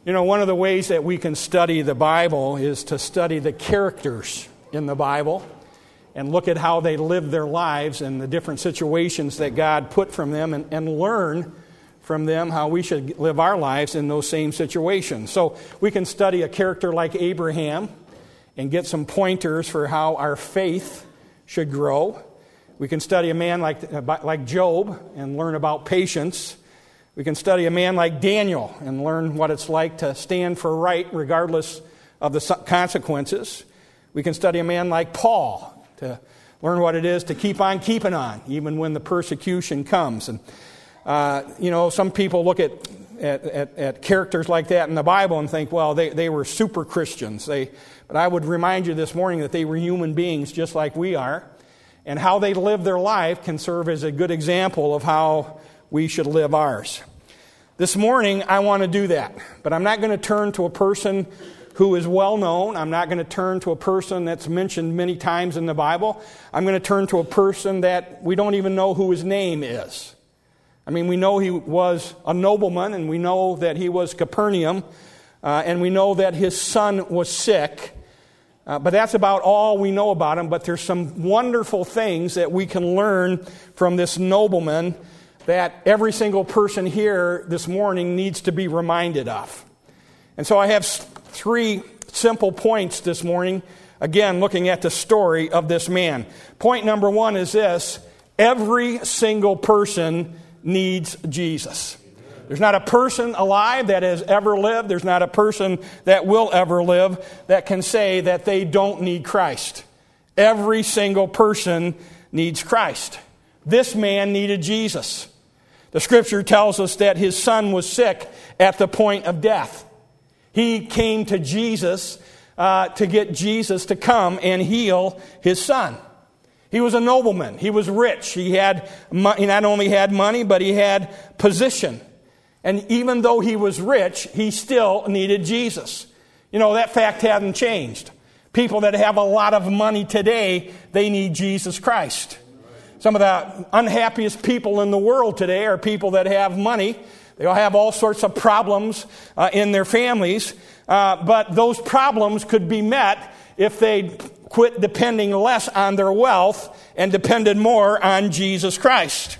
You know, one of the ways that we can study the Bible is to study the characters in the Bible and look at how they live their lives and the different situations that God put from them and learn from them how we should live our lives in those same situations. So we can study a character like Abraham and get some pointers for how our faith should grow. We can study a man like Job and learn about patience. We can study a man like Daniel and learn what it's like to stand for right regardless of the consequences. We can study a man like Paul to learn what it is to keep on keeping on, even when the persecution comes. And, some people look at characters like that in the Bible and think, well, they were super Christians. But I would remind you this morning that they were human beings just like we are. And how they live their life can serve as a good example of how we should live ours. This morning, I want to do that. But I'm not going to turn to a person who is well known. I'm not going to turn to a person that's mentioned many times in the Bible. I'm going to turn to a person that we don't even know who his name is. I mean, we know he was a nobleman, and we know that he was Capernaum, and we know that his son was sick. But that's about all we know about him. But there's some wonderful things that we can learn from this nobleman that every single person here this morning needs to be reminded of. And so I have 3 simple points this morning, again, looking at the story of this man. Point number 1 is this: every single person needs Jesus. There's not a person alive that has ever lived, there's not a person that will ever live that can say that they don't need Christ. Every single person needs Christ. This man needed Jesus. The Scripture tells us that his son was sick at the point of death. He came to Jesus to get Jesus to come and heal his son. He was a nobleman. He was rich. He not only had money, but he had position. And even though he was rich, he still needed Jesus. You know, that fact hasn't changed. People that have a lot of money today, they need Jesus Christ. Some of the unhappiest people in the world today are people that have money. They all have all sorts of problems in their families. But those problems could be met if they quit depending less on their wealth and depended more on Jesus Christ.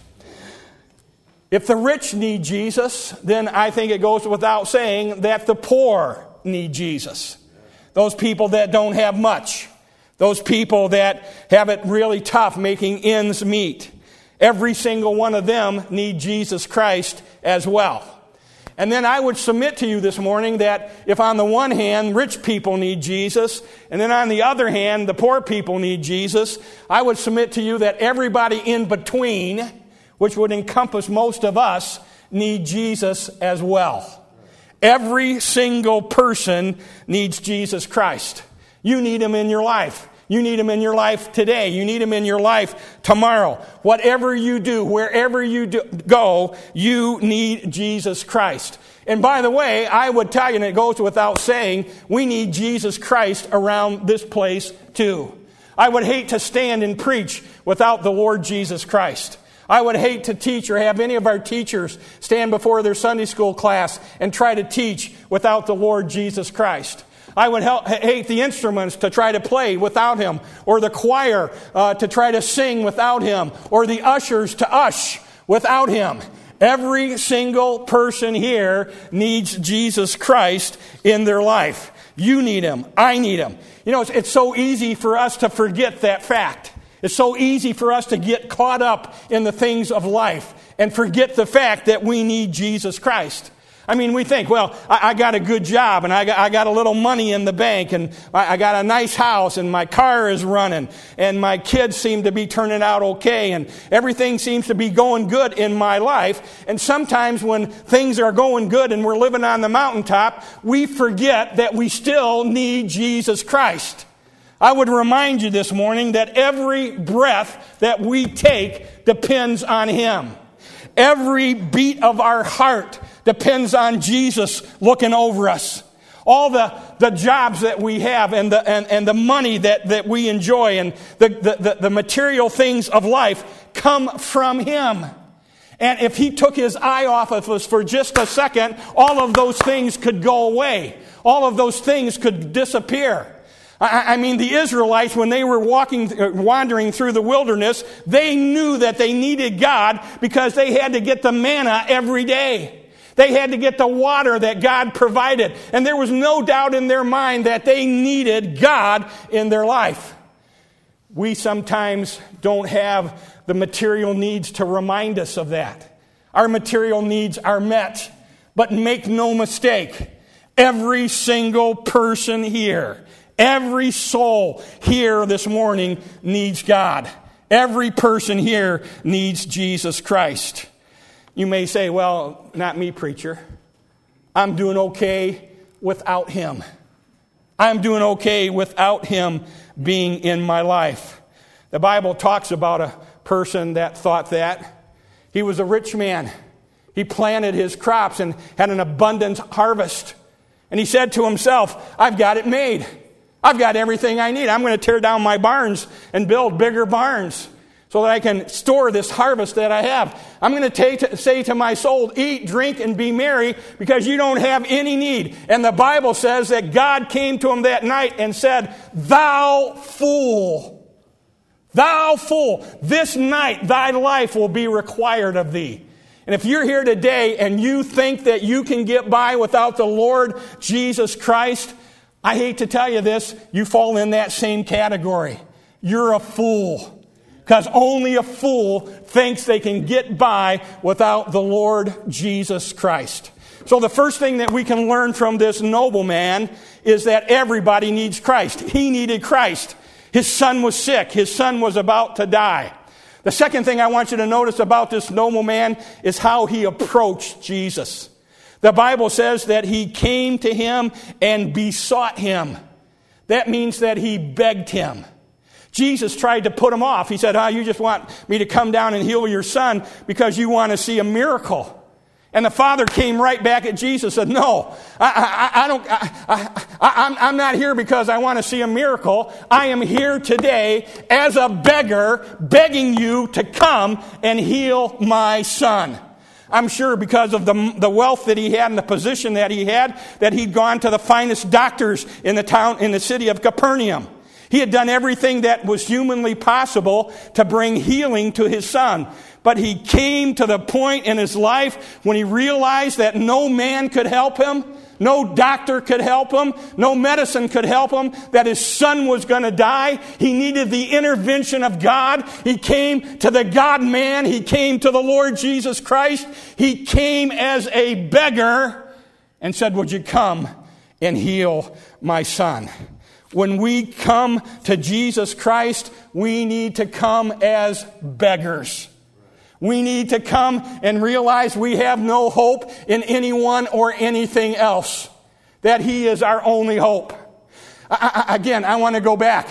If the rich need Jesus, then I think it goes without saying that the poor need Jesus. Those people that don't have much. Those people that have it really tough making ends meet. Every single one of them need Jesus Christ as well. And then I would submit to you this morning that if on the one hand rich people need Jesus, and then on the other hand the poor people need Jesus, I would submit to you that everybody in between, which would encompass most of us, need Jesus as well. Every single person needs Jesus Christ. You need Him in your life. You need Him in your life today. You need Him in your life tomorrow. Whatever you do, wherever you go, you need Jesus Christ. And by the way, I would tell you, and it goes without saying, we need Jesus Christ around this place too. I would hate to stand and preach without the Lord Jesus Christ. I would hate to teach or have any of our teachers stand before their Sunday school class and try to teach without the Lord Jesus Christ. I would hate the instruments to try to play without Him, or the choir to try to sing without Him, or the ushers to ush without Him. Every single person here needs Jesus Christ in their life. You need Him. I need Him. You know, it's so easy for us to forget that fact. It's so easy for us to get caught up in the things of life and forget the fact that we need Jesus Christ. I mean, we think, well, I got a good job, and I got a little money in the bank, and I got a nice house, and my car is running, and my kids seem to be turning out okay, and everything seems to be going good in my life. And sometimes when things are going good and we're living on the mountaintop, we forget that we still need Jesus Christ. I would remind you this morning that every breath that we take depends on Him. Every beat of our heart depends on Jesus looking over us. All the jobs that we have and the money that we enjoy and the material things of life come from Him. And if he took his eye off of us for just a second, all of those things could go away. All of those things could disappear. I mean, the Israelites, when they were wandering through the wilderness, they knew that they needed God because they had to get the manna every day. They had to get the water that God provided. And there was no doubt in their mind that they needed God in their life. We sometimes don't have the material needs to remind us of that. Our material needs are met. But make no mistake, every single person here, every soul here this morning needs God. Every person here needs Jesus Christ. You may say, well, not me, preacher. I'm doing okay without him. I'm doing okay without him being in my life. The Bible talks about a person that thought that. He was a rich man. He planted his crops and had an abundant harvest. And he said to himself, I've got it made. I've got everything I need. I'm going to tear down my barns and build bigger barns so that I can store this harvest that I have. I'm going to say to my soul, eat, drink, and be merry because you don't have any need. And the Bible says that God came to him that night and said, thou fool, this night thy life will be required of thee. And if you're here today and you think that you can get by without the Lord Jesus Christ, I hate to tell you this, you fall in that same category. You're a fool. Because only a fool thinks they can get by without the Lord Jesus Christ. So the first thing that we can learn from this nobleman is that everybody needs Christ. He needed Christ. His son was sick. His son was about to die. The second thing I want you to notice about this nobleman is how he approached Jesus. The Bible says that he came to him and besought him. That means that he begged him. Jesus tried to put him off. He said, you just want me to come down and heal your son because you want to see a miracle. And the father came right back at Jesus and said, no, I'm not here because I want to see a miracle. I am here today as a beggar begging you to come and heal my son. I'm sure because of the wealth that he had and the position that he had, that he'd gone to the finest doctors in the city of Capernaum. He had done everything that was humanly possible to bring healing to his son. But he came to the point in his life when he realized that no man could help him, no doctor could help him, no medicine could help him, that his son was going to die. He needed the intervention of God. He came to the God-man. He came to the Lord Jesus Christ. He came as a beggar and said, would you come and heal my son? When we come to Jesus Christ, we need to come as beggars. We need to come and realize we have no hope in anyone or anything else. That he is our only hope. I want to go back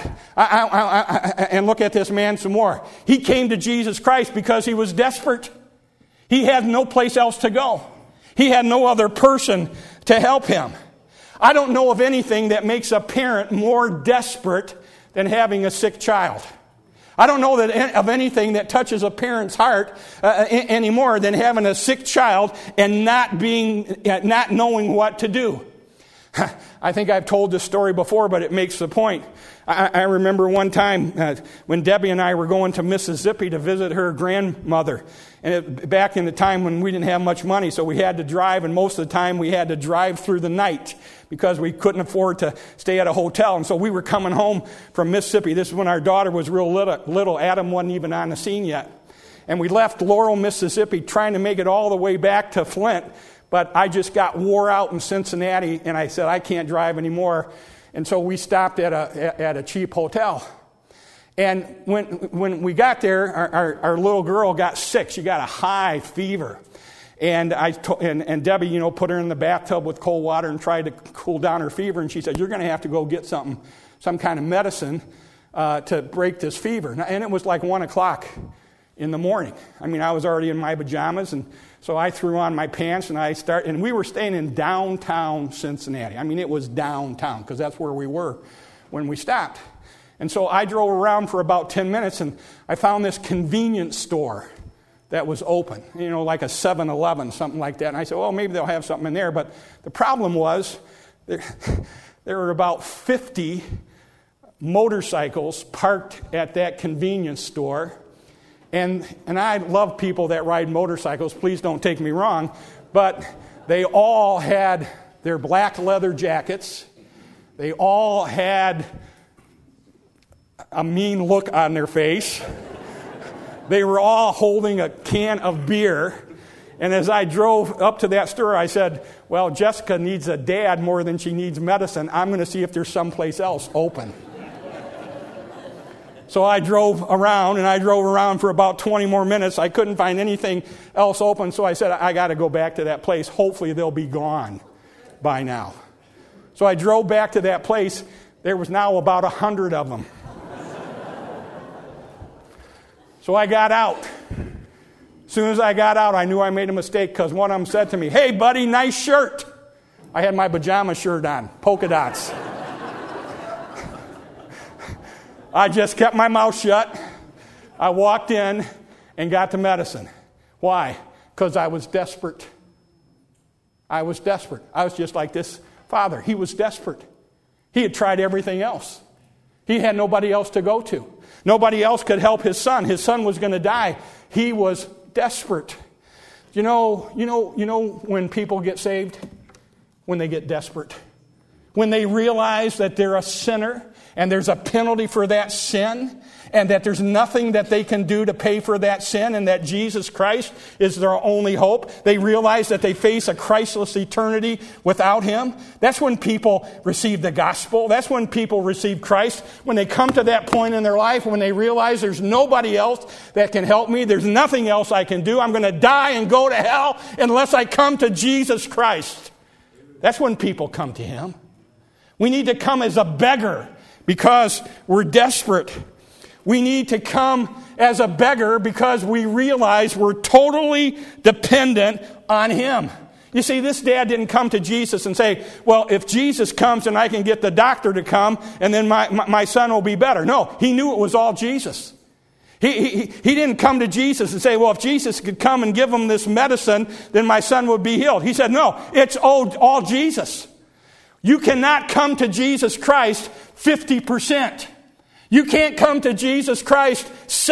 and look at this man some more. He came to Jesus Christ because he was desperate. He had no place else to go. He had no other person to help him. I don't know of anything that makes a parent more desperate than having a sick child. I don't know of anything that touches a parent's heart any more than having a sick child and not knowing what to do. I think I've told this story before, but it makes the point. I remember one time when Debbie and I were going to Mississippi to visit her grandmother. And back in the time when we didn't have much money, so we had to drive, and most of the time we had to drive through the night because we couldn't afford to stay at a hotel. And so we were coming home from Mississippi. This is when our daughter was real little. Adam wasn't even on the scene yet. And we left Laurel, Mississippi, trying to make it all the way back to Flint. But I just got wore out in Cincinnati, and I said, I can't drive anymore. And so we stopped at a cheap hotel. And when we got there, our little girl got sick. She got a high fever. And Debbie, put her in the bathtub with cold water and tried to cool down her fever. And she said, you're going to have to go get some kind of medicine to break this fever. And it was like 1 o'clock in the morning. I mean, I was already in my pajamas, and so I threw on my pants, and we were staying in downtown Cincinnati. I mean, it was downtown, because that's where we were when we stopped. And so I drove around for about 10 minutes, and I found this convenience store that was open, like a 7-Eleven, something like that. And I said, well, maybe they'll have something in there. But the problem was there were about 50 motorcycles parked at that convenience store. And I love people that ride motorcycles. Please don't take me wrong. But they all had their black leather jackets. They all had a mean look on their face. They were all holding a can of beer. And as I drove up to that store, I said, well, Jessica needs a dad more than she needs medicine. I'm going to see if there's someplace else open. So I drove around for about 20 more minutes. I couldn't find anything else open, so I said, I got to go back to that place. Hopefully they'll be gone by now. So I drove back to that place. There was now about 100 of them. So I got out. As soon as I got out, I knew I made a mistake because one of them said to me, hey, buddy, nice shirt. I had my pajama shirt on, polka dots. I just kept my mouth shut. I walked in and got the medicine. Why? Because I was desperate. I was desperate. I was just like this father. He was desperate. He had tried everything else. He had nobody else to go to. Nobody else could help his son. His son was going to die. He was desperate. You know when people get saved? When they get desperate. When they realize that they're a sinner and there's a penalty for that sin and that there's nothing that they can do to pay for that sin and that Jesus Christ is their only hope. They realize that they face a Christless eternity without Him. That's when people receive the gospel. That's when people receive Christ. When they come to that point in their life, when they realize there's nobody else that can help me, there's nothing else I can do. I'm going to die and go to hell unless I come to Jesus Christ. That's when people come to Him. We need to come as a beggar because we're desperate. We need to come as a beggar because we realize we're totally dependent on Him. You see, this dad didn't come to Jesus and say, well, if Jesus comes and I can get the doctor to come and then my son will be better. No, he knew it was all Jesus. He didn't come to Jesus and say, well, if Jesus could come and give him this medicine, then my son would be healed. He said, no, it's all Jesus. You cannot come to Jesus Christ 50%. You can't come to Jesus Christ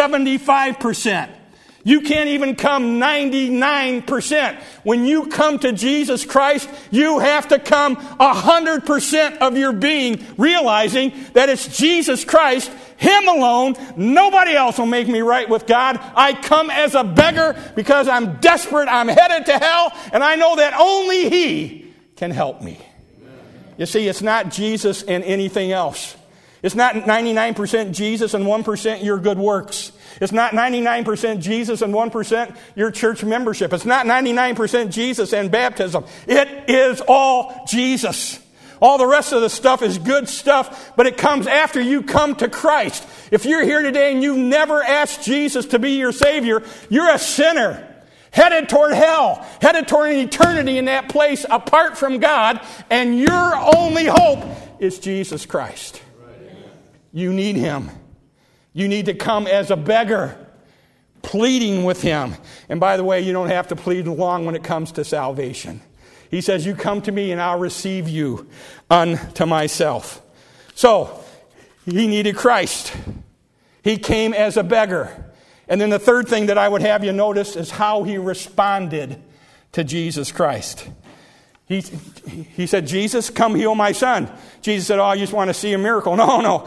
75%. You can't even come 99%. When you come to Jesus Christ, you have to come 100% of your being, realizing that it's Jesus Christ, Him alone. Nobody else will make me right with God. I come as a beggar because I'm desperate, I'm headed to hell, and I know that only He can help me. You see, it's not Jesus and anything else. It's not 99% Jesus and 1% your good works. It's not 99% Jesus and 1% your church membership. It's not 99% Jesus and baptism. It is all Jesus. All the rest of the stuff is good stuff, but it comes after you come to Christ. If you're here today and you've never asked Jesus to be your Savior, you're a sinner. Headed toward hell, headed toward an eternity in that place apart from God, and your only hope is Jesus Christ. You need Him. You need to come as a beggar, pleading with Him. And by the way, you don't have to plead long when it comes to salvation. He says, you come to me and I'll receive you unto myself. So, he needed Christ. He came as a beggar. And then the third thing that I would have you notice is how he responded to Jesus Christ. He said, Jesus, come heal my son. Jesus said, oh, you just want to see a miracle. No.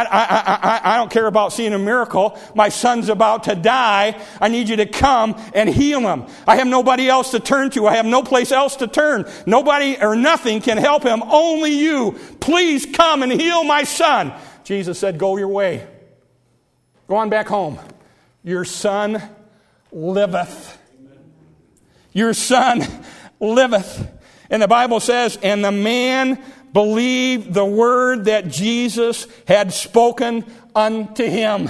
I don't care about seeing a miracle. My son's about to die. I need you to come and heal him. I have nobody else to turn to. I have no place else to turn. Nobody or nothing can help him. Only you. Please come and heal my son. Jesus said, go your way. Go on back home. Your son liveth. Your son liveth. And the Bible says, and the man believed the word that Jesus had spoken unto him.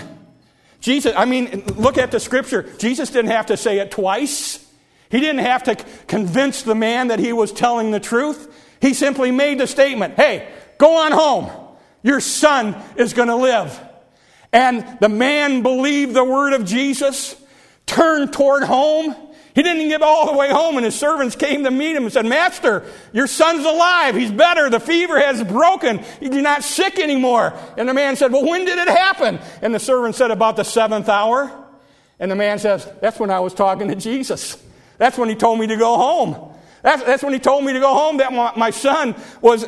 Look at the scripture. Jesus didn't have to say it twice. He didn't have to convince the man that he was telling the truth. He simply made the statement, hey, go on home. Your son is going to live. And the man believed the word of Jesus, turned toward home. He didn't get all the way home, and his servants came to meet him and said, Master, your son's alive. He's better. The fever has broken. He's not sick anymore. And the man said, well, when did it happen? And the servant said, about the 7th hour. And the man says, that's when I was talking to Jesus. That's when he told me to go home. That's when he told me to go home, that my son was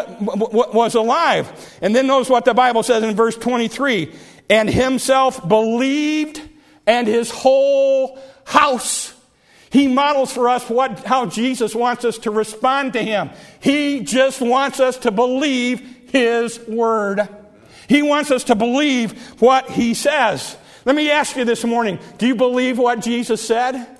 alive. And then notice what the Bible says in verse 23. And himself believed, and his whole house. He models for us how Jesus wants us to respond to him. He just wants us to believe his word. He wants us to believe what he says. Let me ask you this morning, do you believe what Jesus said?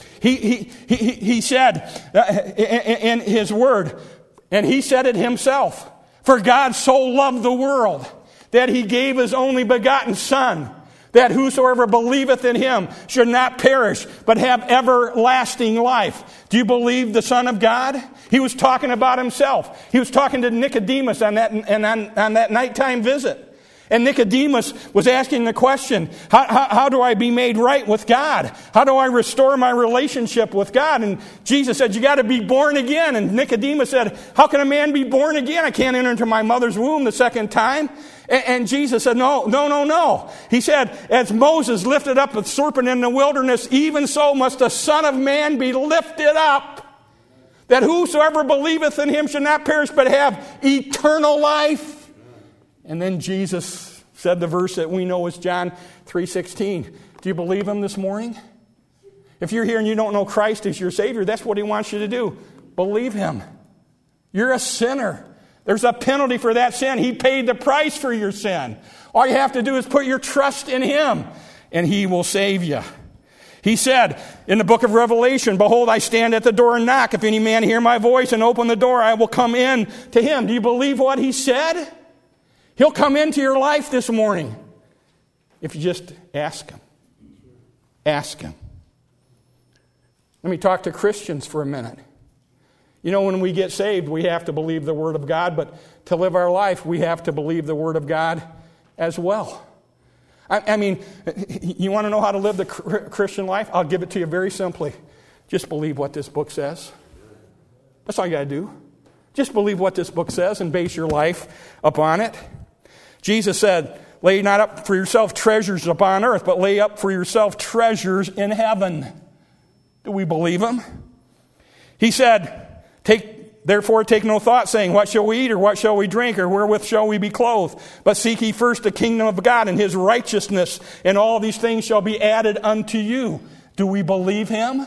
He said in his word, and he said it himself, for God so loved the world that he gave his only begotten Son, that whosoever believeth in him should not perish, but have everlasting life. Do you believe the Son of God? He was talking about himself. He was talking to Nicodemus on that nighttime visit. And Nicodemus was asking the question, how do I be made right with God? How do I restore my relationship with God? And Jesus said, you got to be born again. And Nicodemus said, how can a man be born again? I can't enter into my mother's womb the second time. And Jesus said, no. He said, as Moses lifted up the serpent in the wilderness, even so must the Son of Man be lifted up, that whosoever believeth in him should not perish, but have eternal life. And then Jesus said the verse that we know is John 3:16. Do you believe him this morning? If you're here and you don't know Christ as your Savior, that's what he wants you to do. Believe him. You're a sinner. There's a penalty for that sin. He paid the price for your sin. All you have to do is put your trust in him, and he will save you. He said in the book of Revelation, behold, I stand at the door and knock. If any man hear my voice and open the door, I will come in to him. Do you believe what he said? He'll come into your life this morning if you just ask him. Ask him. Let me talk to Christians for a minute. You know, when we get saved, we have to believe the Word of God, but to live our life, we have to believe the Word of God as well. I mean, you want to know how to live the Christian life? I'll give it to you very simply. Just believe what this book says. That's all you got to do. Just believe what this book says and base your life upon it. Jesus said, lay not up for yourself treasures upon earth, but lay up for yourself treasures in heaven. Do we believe him? He said, therefore take no thought, saying, what shall we eat, or what shall we drink, or wherewith shall we be clothed? But seek ye first the kingdom of God and his righteousness, and all these things shall be added unto you. Do we believe him?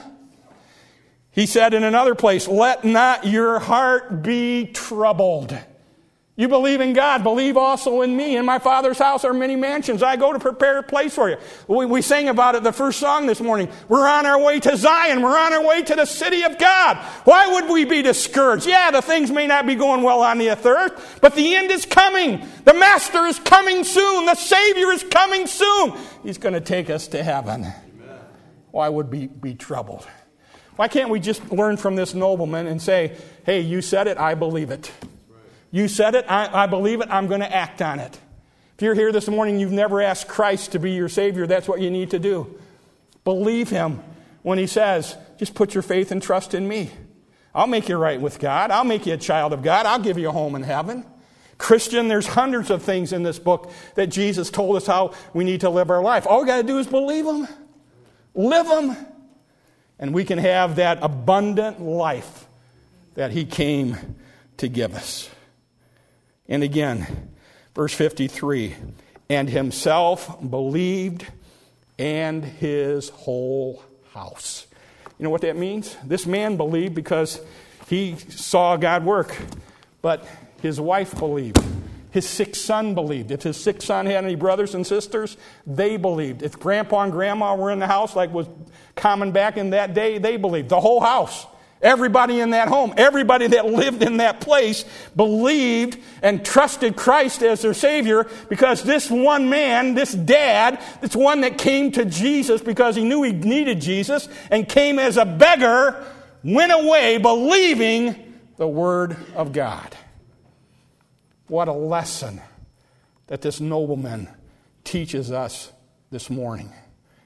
He said in another place, let not your heart be troubled. You believe in God, believe also in me. In my Father's house are many mansions. I go to prepare a place for you. We sang about it the first song this morning. We're on our way to Zion. We're on our way to the city of God. Why would we be discouraged? Yeah, the things may not be going well on the earth, but the end is coming. The Master is coming soon. The Savior is coming soon. He's going to take us to heaven. Amen. Why would we be troubled? Why can't we just learn from this nobleman and say, hey, you said it, I believe it. You said it, I believe it, I'm going to act on it. If you're here this morning, you've never asked Christ to be your Savior, that's what you need to do. Believe him when he says, just put your faith and trust in me. I'll make you right with God. I'll make you a child of God. I'll give you a home in heaven. Christian, there's hundreds of things in this book that Jesus told us how we need to live our life. All we got to do is believe him, live him, and we can have that abundant life that he came to give us. And again, verse 53, and himself believed and his whole house. You know what that means? This man believed because he saw God work, but his wife believed. His sick son believed. If his sick son had any brothers and sisters, they believed. If grandpa and grandma were in the house like was common back in that day, they believed. The whole house. Everybody in that home, everybody that lived in that place believed and trusted Christ as their Savior because this one man, this dad, this one that came to Jesus because he knew he needed Jesus and came as a beggar, went away believing the Word of God. What a lesson that this nobleman teaches us this morning.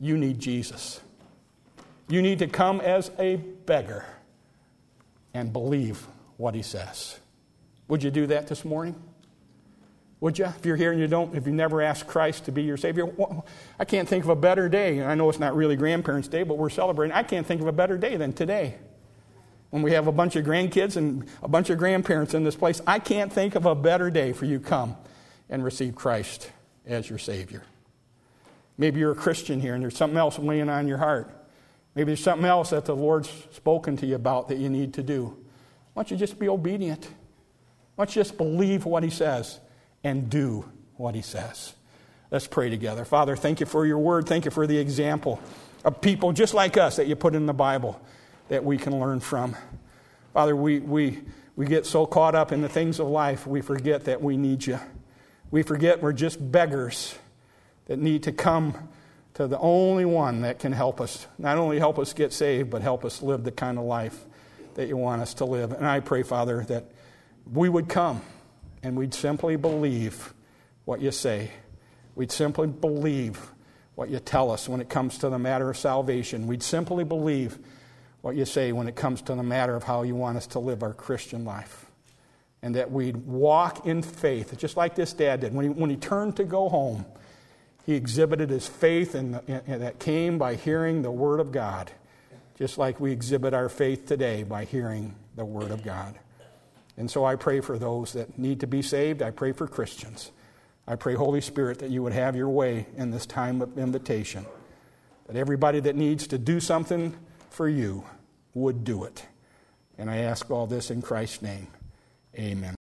You need Jesus. You need to come as a beggar and believe what he says. Would you do that this morning? Would you? If you're here and if you never asked Christ to be your Savior, I can't think of a better day. I know it's not really Grandparents' Day, but we're celebrating. I can't think of a better day than today. When we have a bunch of grandkids and a bunch of grandparents in this place, I can't think of a better day for you to come and receive Christ as your Savior. Maybe you're a Christian here and there's something else weighing on your heart. Maybe there's something else that the Lord's spoken to you about that you need to do. Why don't you just be obedient? Why don't you just believe what he says and do what he says? Let's pray together. Father, thank you for your word. Thank you for the example of people just like us that you put in the Bible that we can learn from. Father, we get so caught up in the things of life, we forget that we need you. We forget we're just beggars that need to come to the only one that can help us. Not only help us get saved, but help us live the kind of life that you want us to live. And I pray, Father, that we would come and we'd simply believe what you say. We'd simply believe what you tell us when it comes to the matter of salvation. We'd simply believe what you say when it comes to the matter of how you want us to live our Christian life. And that we'd walk in faith, just like this dad did. When he turned to go home, he exhibited his faith and that came by hearing the Word of God, just like we exhibit our faith today by hearing the Word of God. And so I pray for those that need to be saved. I pray for Christians. I pray, Holy Spirit, that you would have your way in this time of invitation, that everybody that needs to do something for you would do it. And I ask all this in Christ's name. Amen.